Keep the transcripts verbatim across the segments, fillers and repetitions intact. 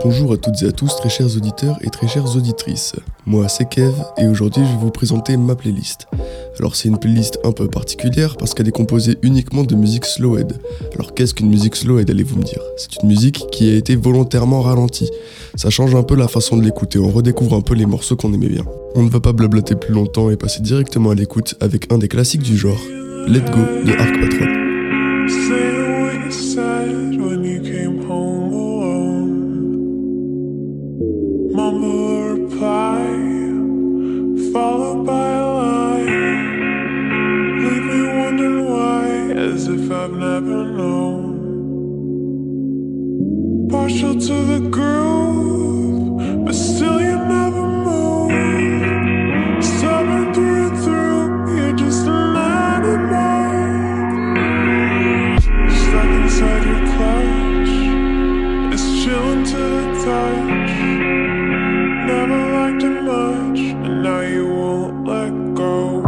Bonjour à toutes et à tous, très chers auditeurs et très chères auditrices. Moi, c'est Kev, et aujourd'hui, je vais vous présenter ma playlist. Alors, c'est une playlist un peu particulière parce qu'elle est composée uniquement de musique slowhead. Alors, qu'est-ce qu'une musique slowhead, allez-vous me dire ? C'est une musique qui a été volontairement ralentie. Ça change un peu la façon de l'écouter, on redécouvre un peu les morceaux qu'on aimait bien. On ne va pas blablater plus longtemps et passer directement à l'écoute avec un des classiques du genre, Let Go de Arc Patrol. Followed by a lie, leave me wondering why, as if I've never known. Partial to the groove, but still you never move. Stubborn through and through, you're just an animal. Stuck inside your clutch, it's chilling to the touch. Never liked it much, and now you won't let go.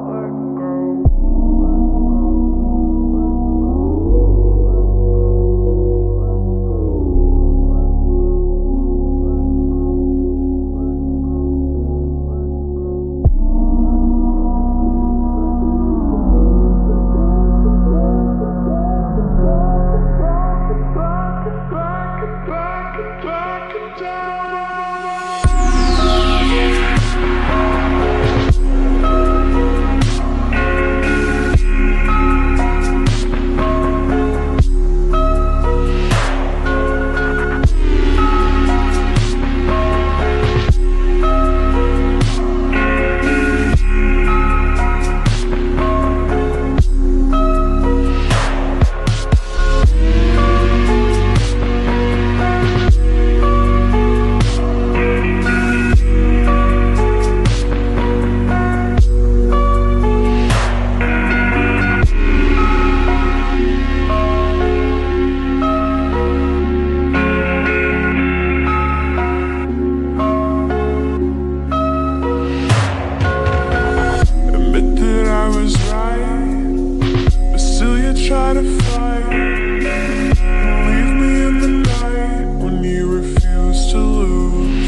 Try to fight and leave me in the night when you refuse to lose.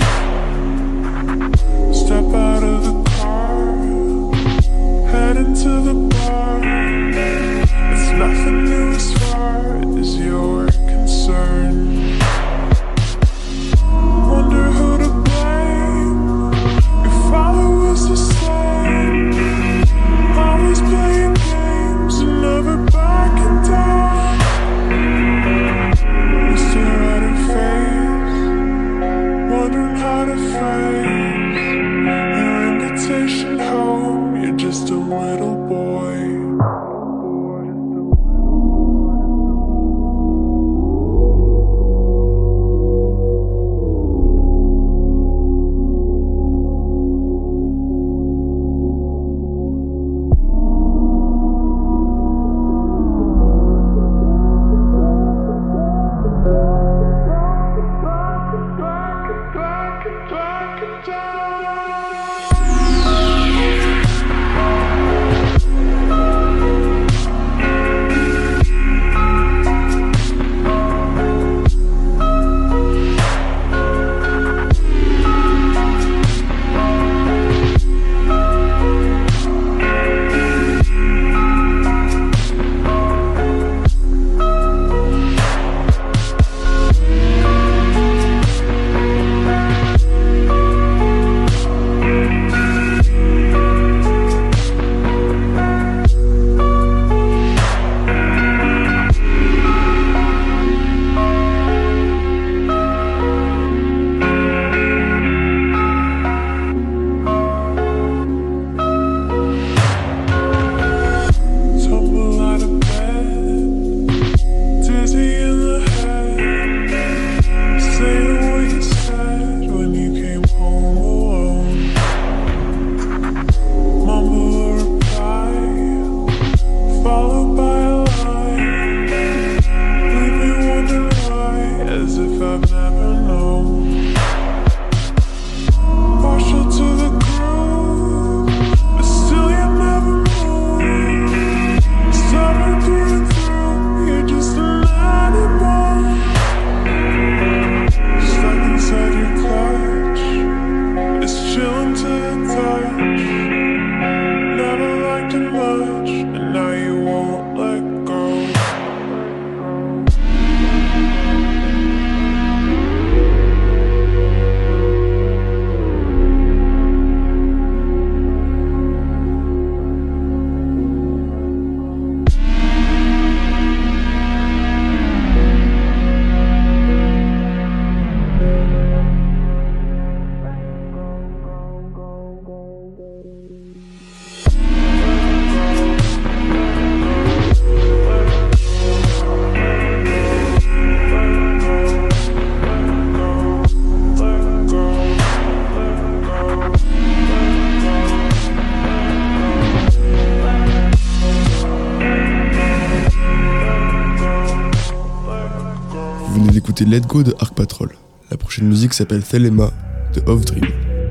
Step out of the car, head into the bar. It's nothing new as far as you're concerned. Wonder who to blame. Your father was the same, always playing games and never backing down. We stare at her face, wondering how to phrase your invitation home. You're just a little boy. Stuck d'écouter Let Go de Arc Patrol. La prochaine musique s'appelle Thelema de Off Dream.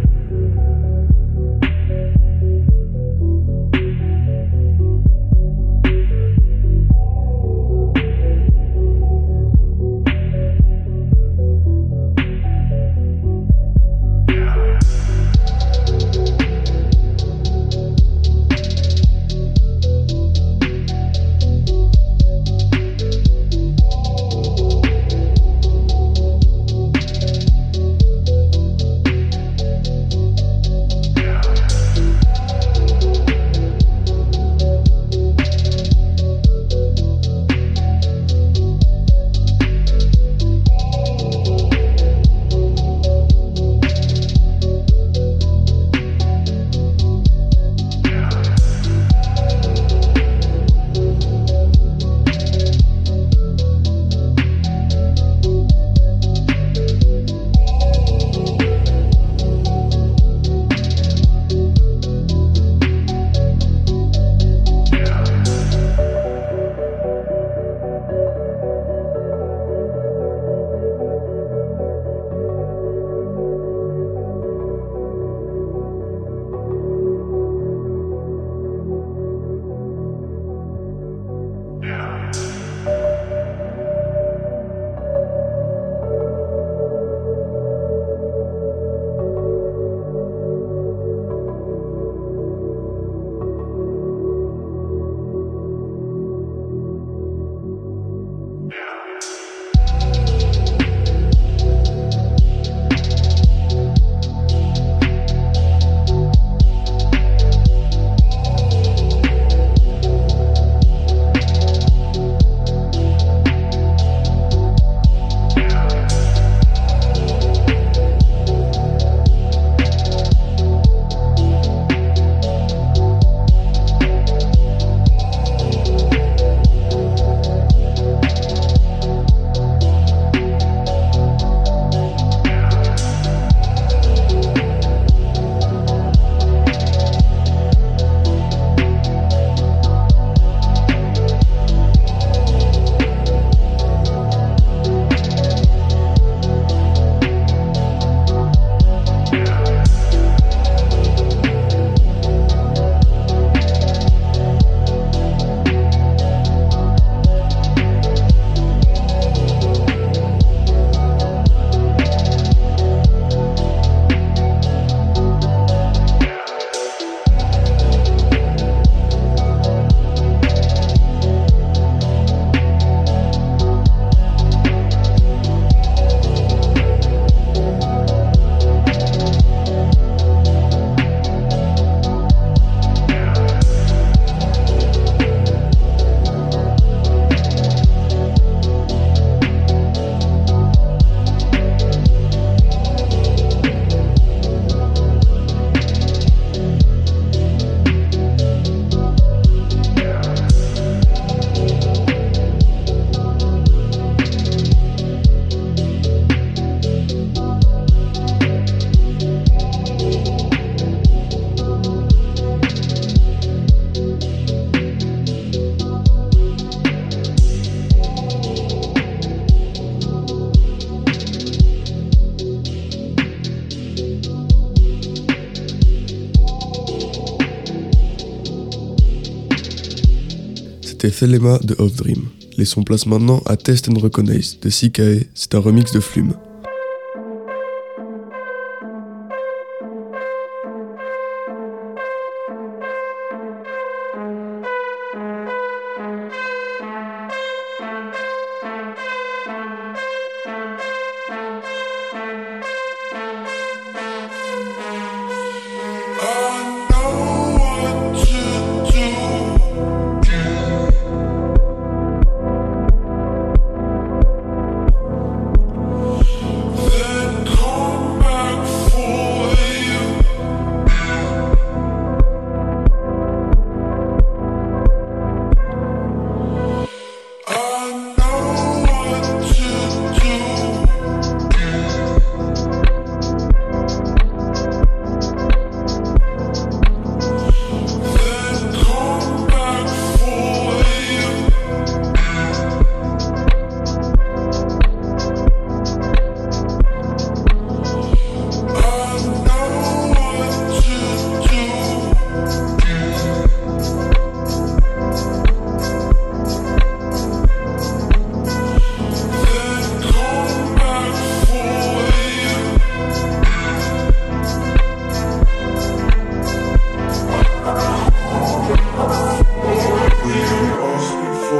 C'était Thelema de Off Dream. Laissons place maintenant à Test and Recognize de C K A, c'est un remix de Flume.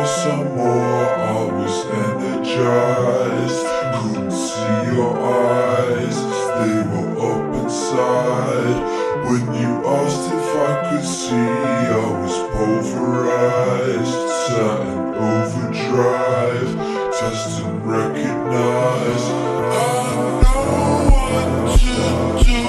some more. I was energized. Couldn't see your eyes, they were up inside. When you asked if I could see, I was pulverized. Sat in overdrive, test and recognize. I know what to do.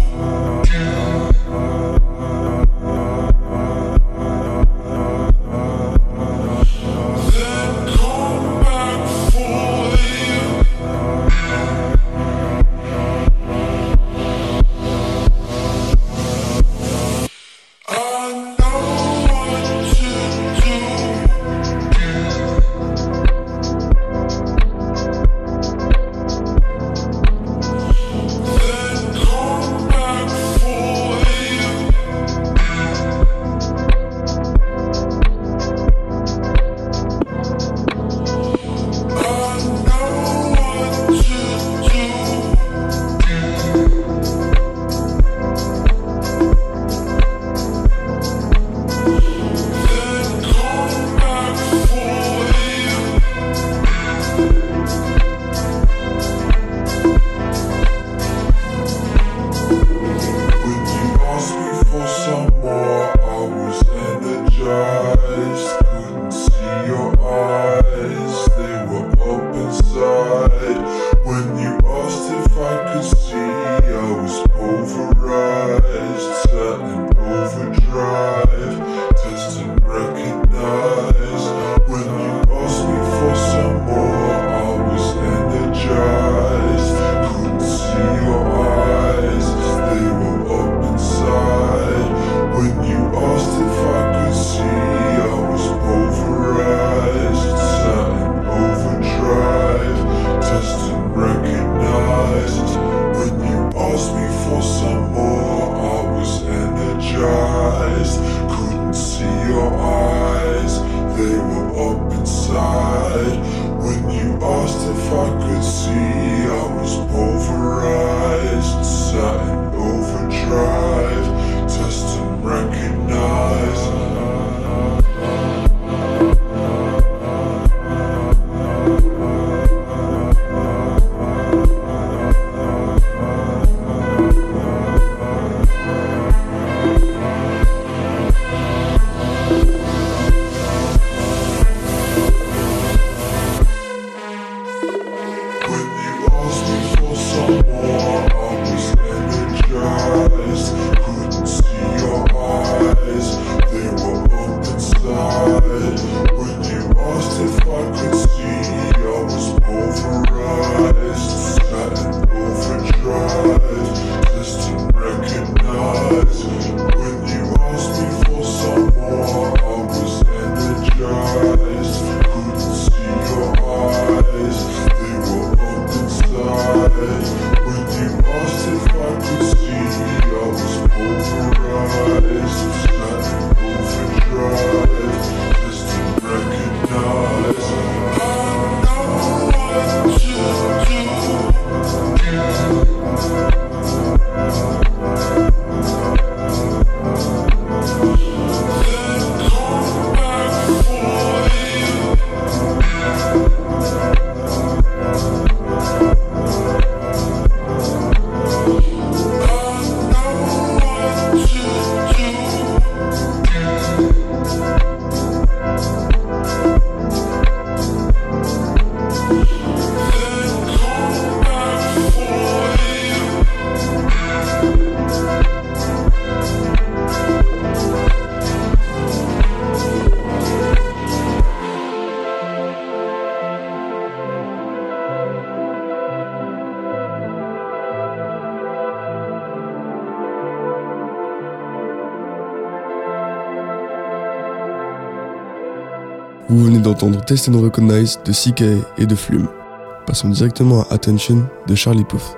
Vous venez d'entendre Test and Recognize de C K A et de Flume. Passons directement à Attention de Charlie Puth.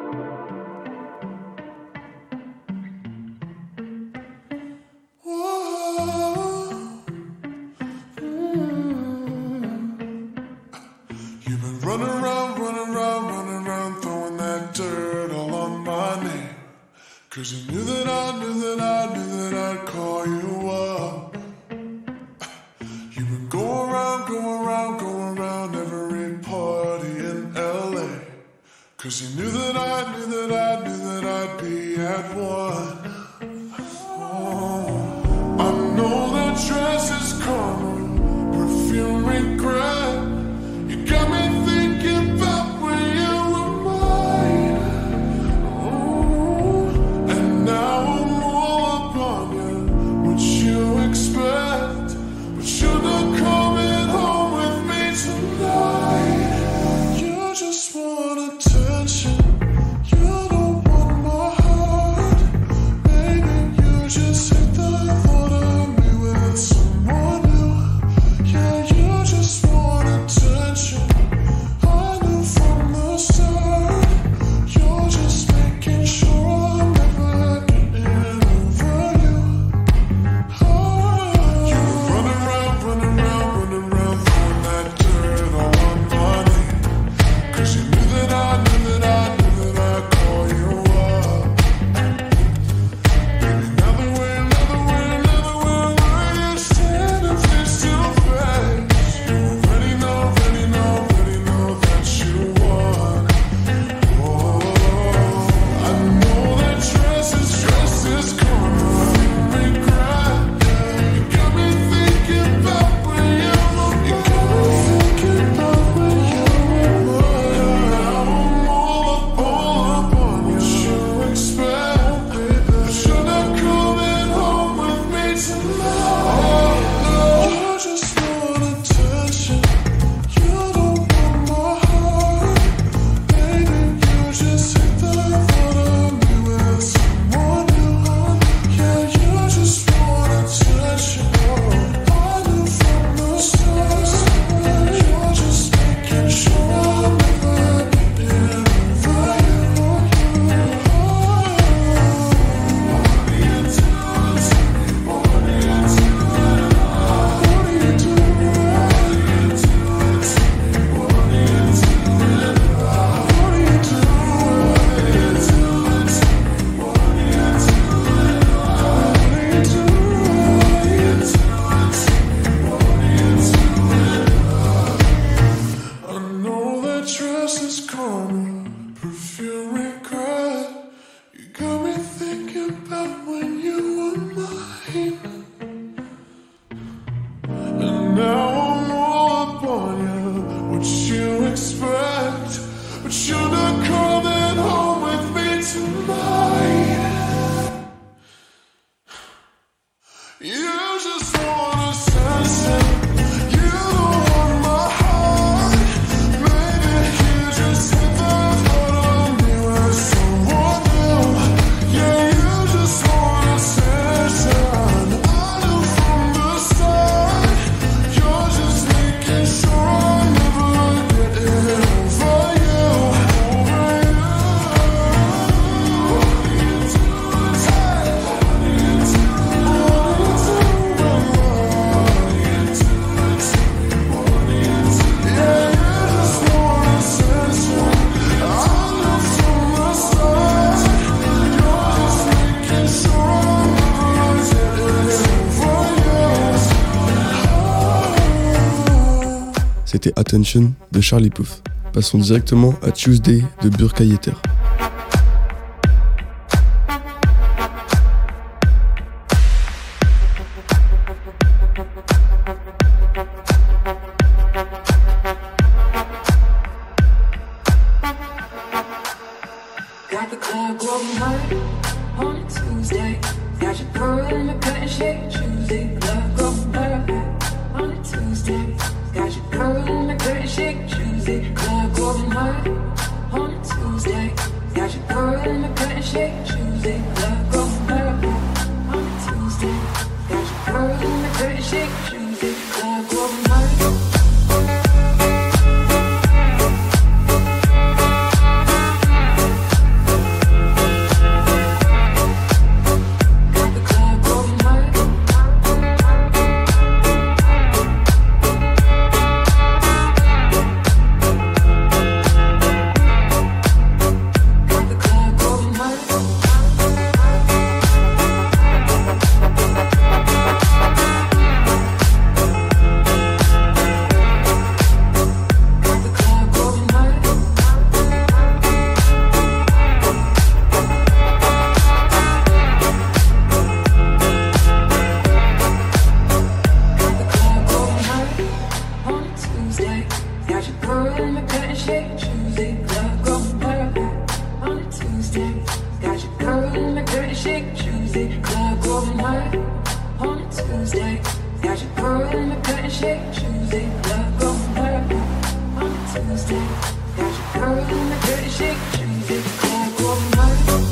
Cause you knew that I knew that I knew that I'd call you up. You've been going around go around, go around every party in L A. Cause you knew that I, knew that I, knew that I'd be at one. Oh, I know that dress is karma, perfume regret. You got me thinking about when you were mine. Oh, and now I'm all upon you. What you expect? But you're not coming home with me tonight. You just want attention. You don't want my heart. Baby, you just hate the thought of me with someone new. Yeah, you just want attention. I knew from the start. You're just making sure I'm never getting over you. Oh, you run around, run around, run around, throwing that dirt all on my name. Cause you knew that I, knew that I, knew that I'd call you up. Baby, now that we're, now that we're, now that we're where you're standing face to face, you already know, already know, already know that you won. Oh, I know that dress is, dress is karma, regret. You got me thinking about when you were mine. You got me thinking about when you were mine. Now I'm all up, all up on you. What you expect? But you're not coming home with me tonight. Oh, no. You just want attention. You don't want my heart. Baby, you just hate the thought of me with someone new. Yeah, you just want attention. I knew from the start. You're just making sure I'm never getting over you. What are you doing to me? What are you doing? What are you doing? What are you doing to me? What are you doing? What are you doing? What are you doing to me? What are you doing? What are you doing? What are you doing to me? What are you doing? I know that dress is karma, perfume regret. You got me thinking about when you were mine. And now I'm all up on you. What you expect? But you're not coming home with me tonight. You just want attention. You don't want my heart. Maybe you just hate the thought of me with someone new. Yeah, you just want attention. I knew from the start. You're just making sure I'm never getting over you. Over you. What are you doing? What are you doing? What are you doing? What are you doing to me? What are you doing? Yeah, you just want attention. I knew from the start. You're just making sure I'm never getting over you. C'était Attention de Charlie Puth. Passons directement à Tuesday de Burka Yeter. Got the club going hard on a Tuesday. Got your girl in the cut and shake Tuesday. Club going hard on a Tuesday. Got your girl in the cut and shake Tuesday. Club going hard on a Tuesday. Got your girl in the cut and shake Tuesday. Club going hard on a Tuesday. Got your girl in the cut and shake Tuesday. Club going hard. shade, choosy. Love going perfect on a Tuesday. Got your girl in the curtain shake, choosy. Club going hard on a Tuesday. Got your girl in the curtain shake, choosy. Love going perfect on a Tuesday. Got your girl in the curtain shake, choosy. Club going hard.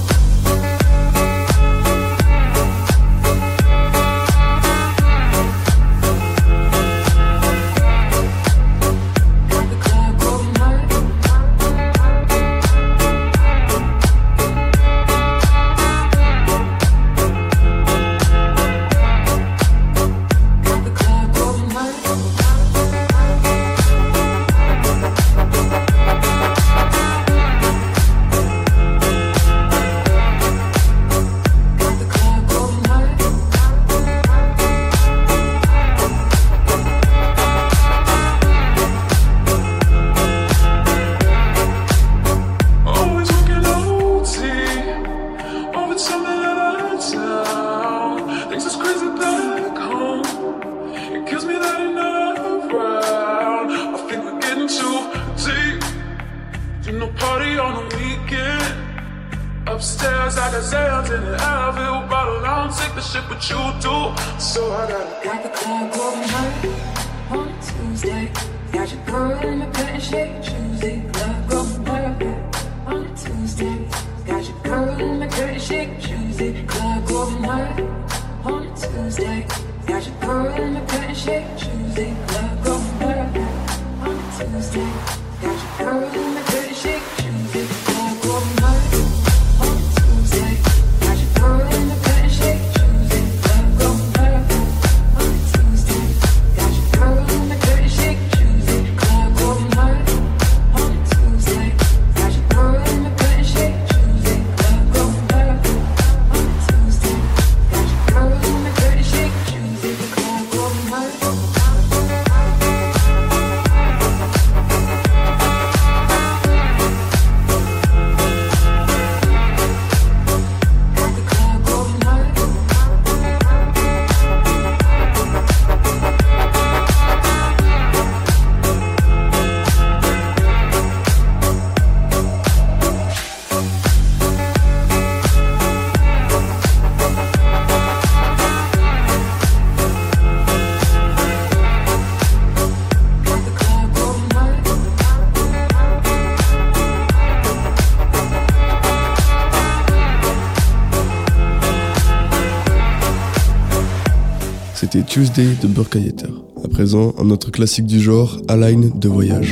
C'était Tuesday de Burkhalter. À présent, un autre classique du genre, Align de Voyage.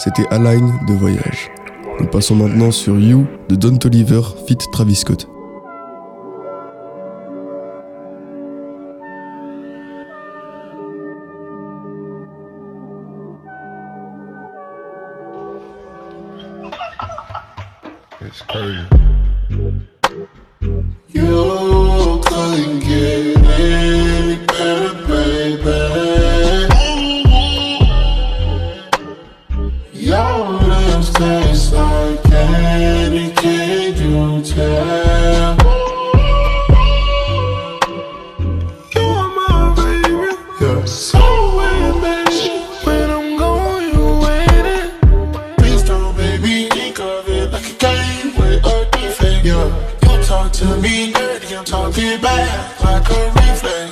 c'était Align de Voyage. Nous passons maintenant sur You de Don Toliver feat. Travis Scott. It's crazy. You couldn't get any better, baby. Your lips taste like candy, can you tell? You are my baby, yeah. So ambitious, when I'm gone, you waiting. Please don't make me think of it like a game with a defect, yeah. You talk to me dirty, I'm talking back like a reflex.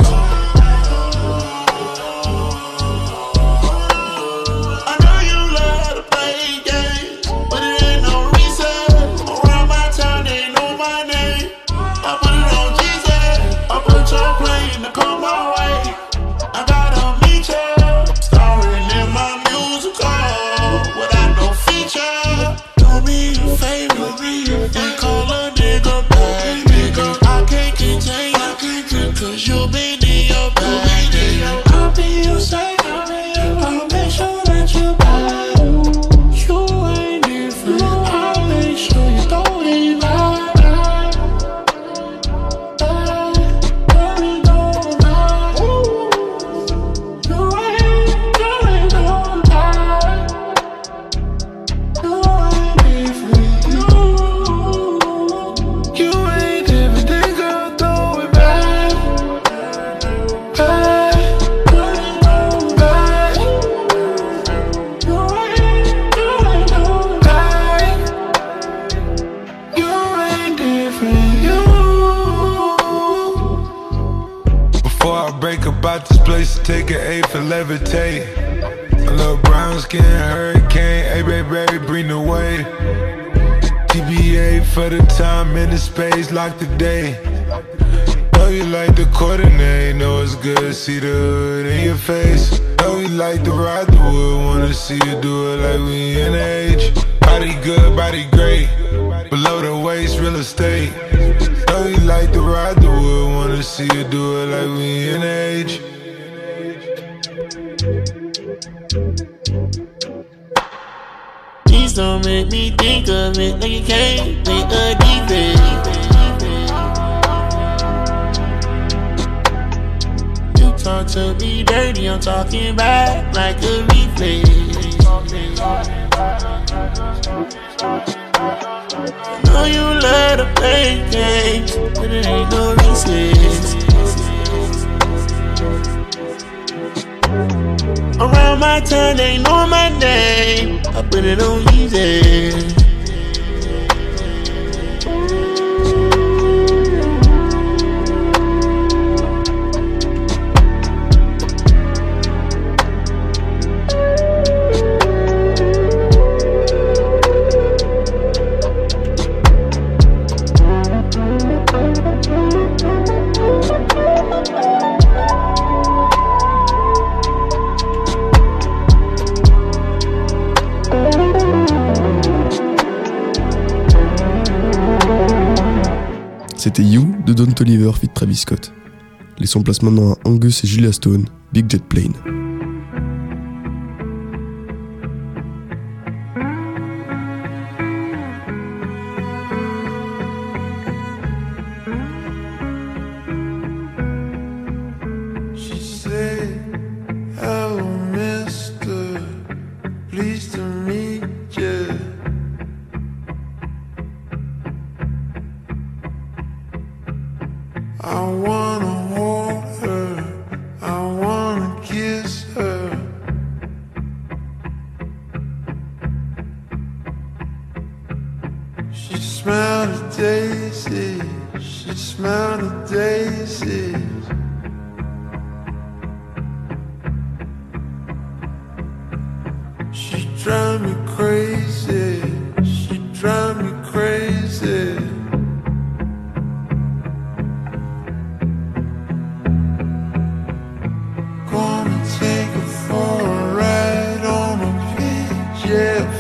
Take an A for levitate. A little brown skin hurricane. Hey, baby, baby, bring the weight. T B A for the time and the space, lock the day. Know you like the coordinate, know it's good, see the hood in your face. Know you like to ride the wood, wanna see you do it like we in age. Body good, body great, below the waist, real estate. Know you like to ride the wood, wanna see you do it like we in age. Please don't make me think of it like it came with a defect. You talk to me dirty, I'm talking back like a reflex. Know you love to play games, but it ain't no recess. Around my time, they know my name. I put it on easy. C'était You de Don Toliver feat. Travis Scott. Laissons place maintenant à Angus et Julia Stone, Big Jet Plane. She said, hello mister, pleased to meet you. I wanna hold her, I wanna kiss her. She smelled of daisies, she smelled of daisies. She drive me crazy, she drive me crazy. Gonna take her for a ride on a big jet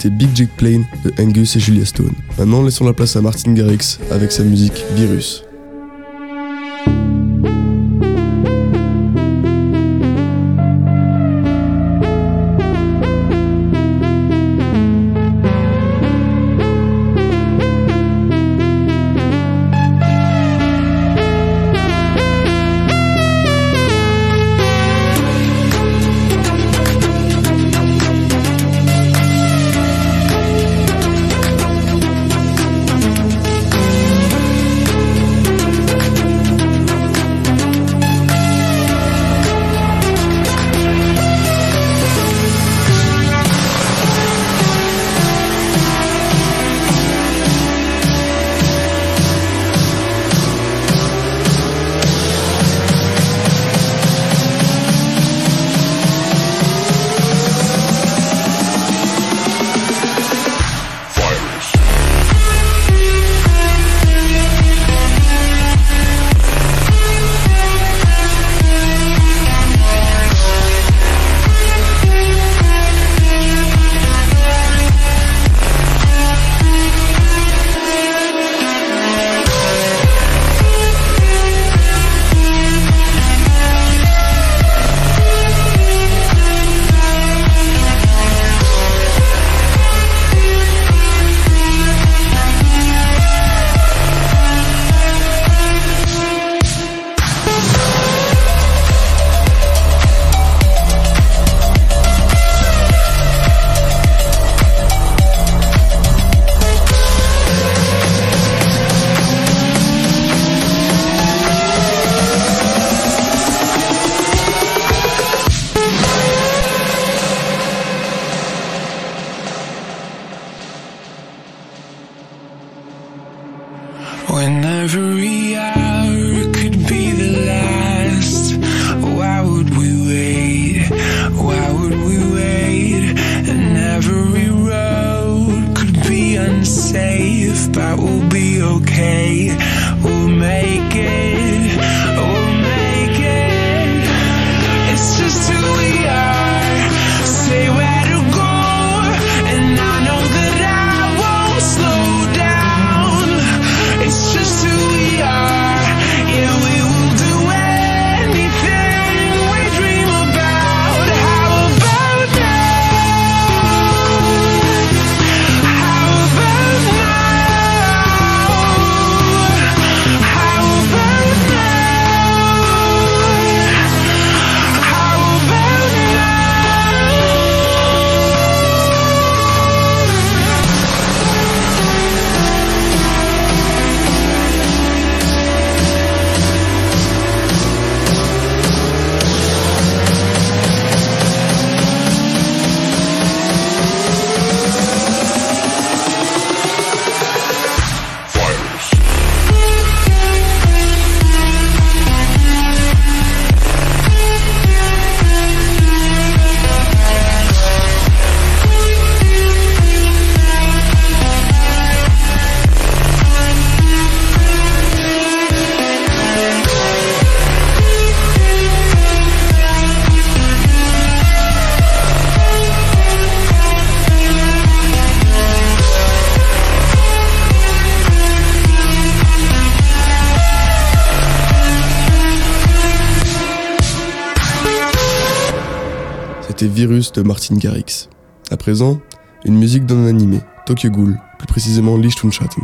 c'était Big Jig Plane de Angus et Julia Stone. Maintenant, laissons la place à Martin Garrix avec sa musique Virus. When every hour could be the last, why would we wait? Why would we wait? And every road could be unsafe, but we'll be okay. We'll make it. We'll make it. It's just who we are. Say where to go, and I know that I won't slow down. It's just who we are. Yeah, we will do anything we dream about. How about now? How about now? How about now? How about now? C'était Virus de Martin Garrix. À présent, une musique d'un animé, Tokyo Ghoul, plus précisément Lichtenschatten.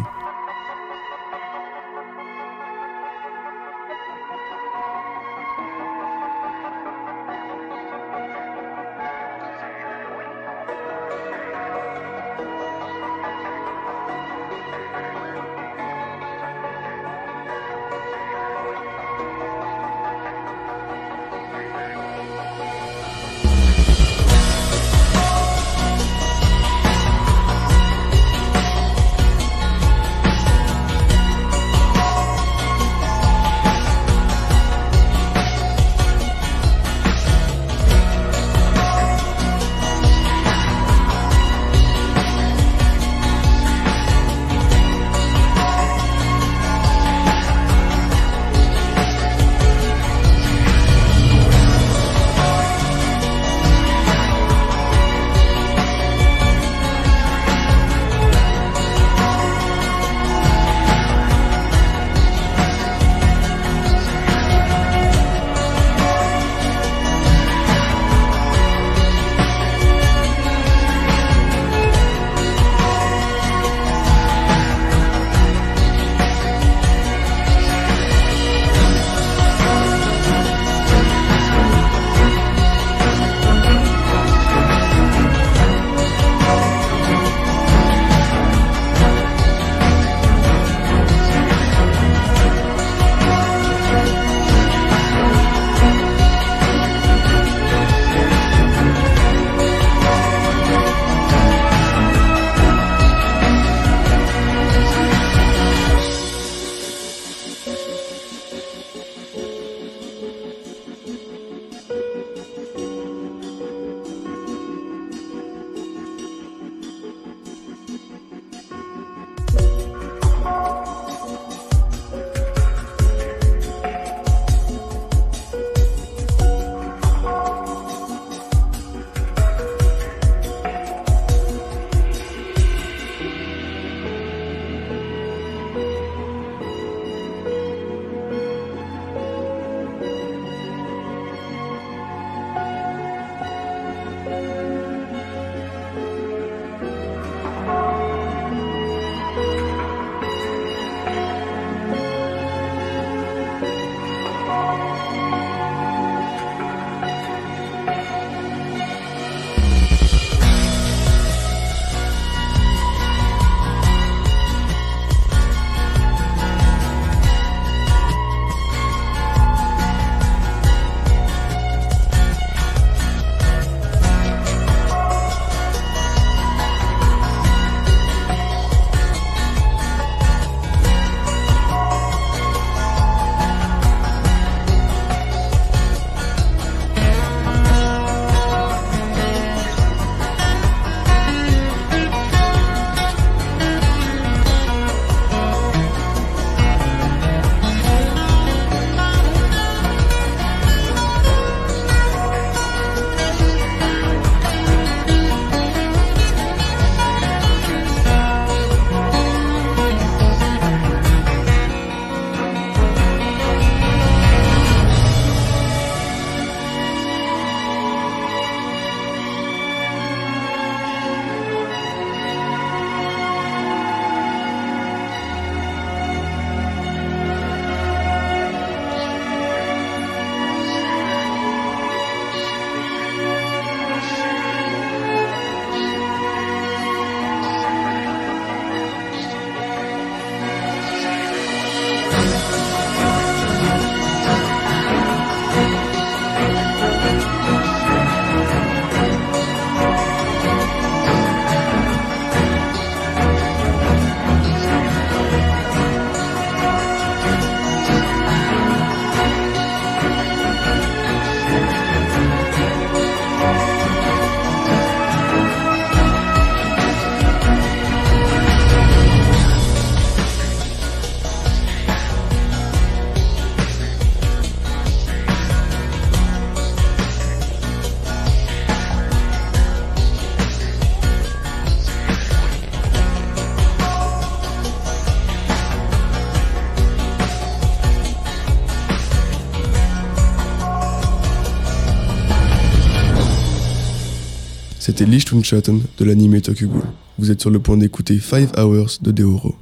C'était Lichtungschatten de l'anime Tokyo Ghoul. Vous êtes sur le point d'écouter five hours de Deoro.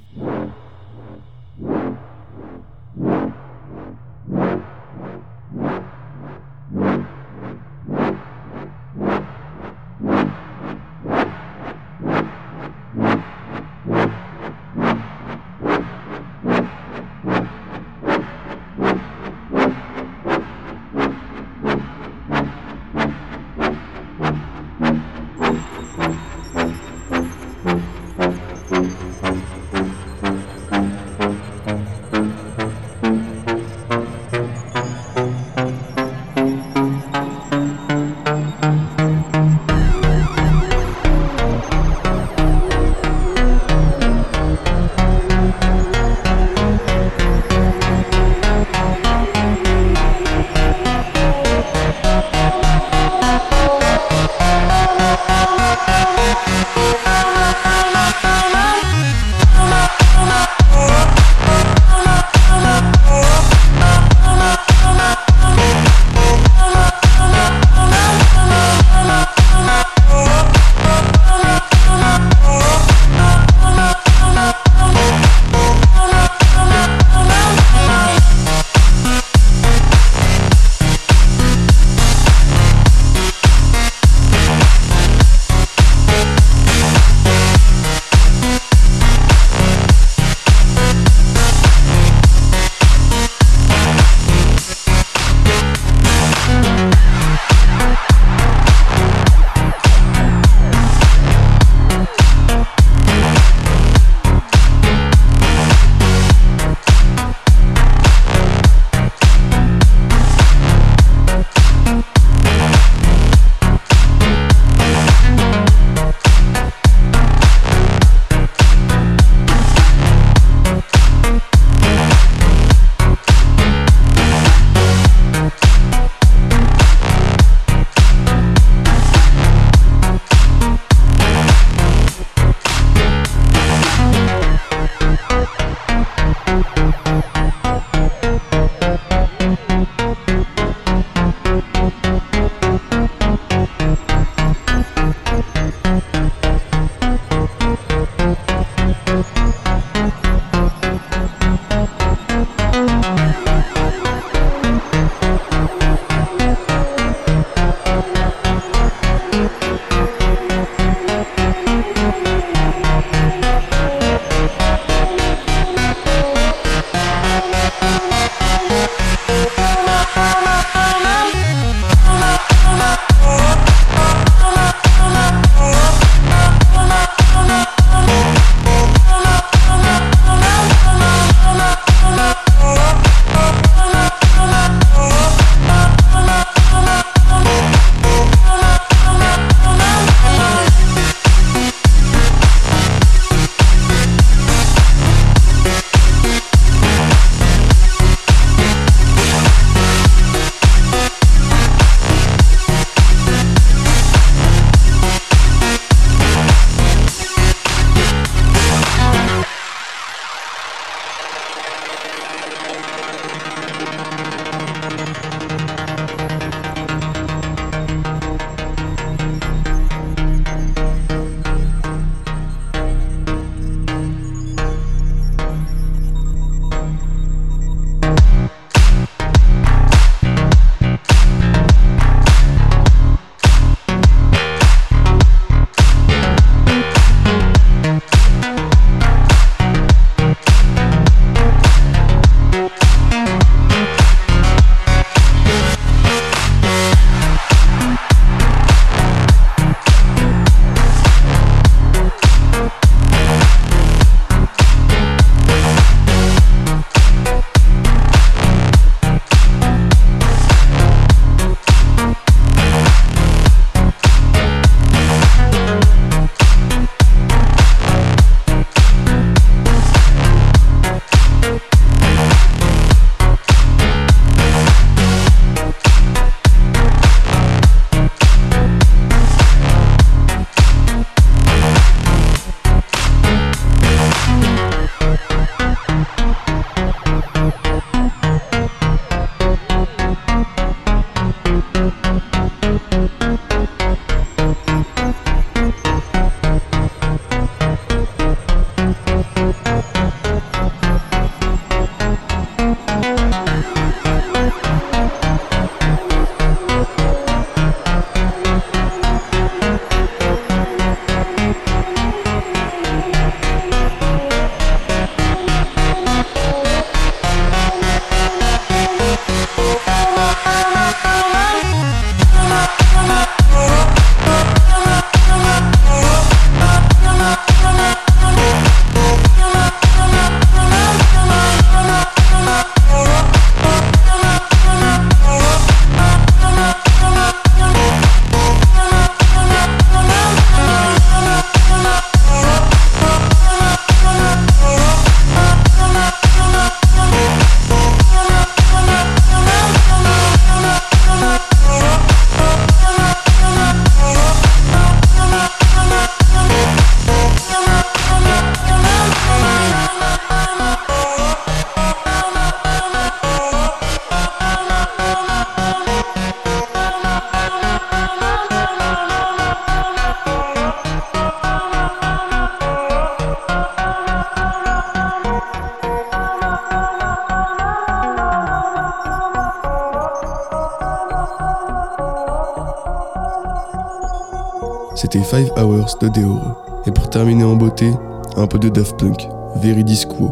c'était Five Hours de Deoro. Et pour terminer en beauté, un peu de Daft Punk, Veridis Quo.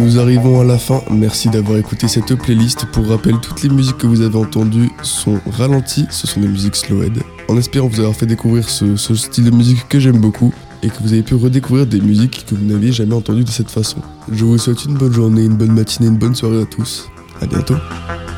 Nous arrivons à la fin, merci d'avoir écouté cette playlist. Pour rappel, toutes les musiques que vous avez entendues sont ralenties, ce sont des musiques slowhead. En espérant vous avoir fait découvrir ce, ce style de musique que j'aime beaucoup et que vous avez pu redécouvrir des musiques que vous n'aviez jamais entendues de cette façon. Je vous souhaite une bonne journée, une bonne matinée, une bonne soirée à tous. À bientôt.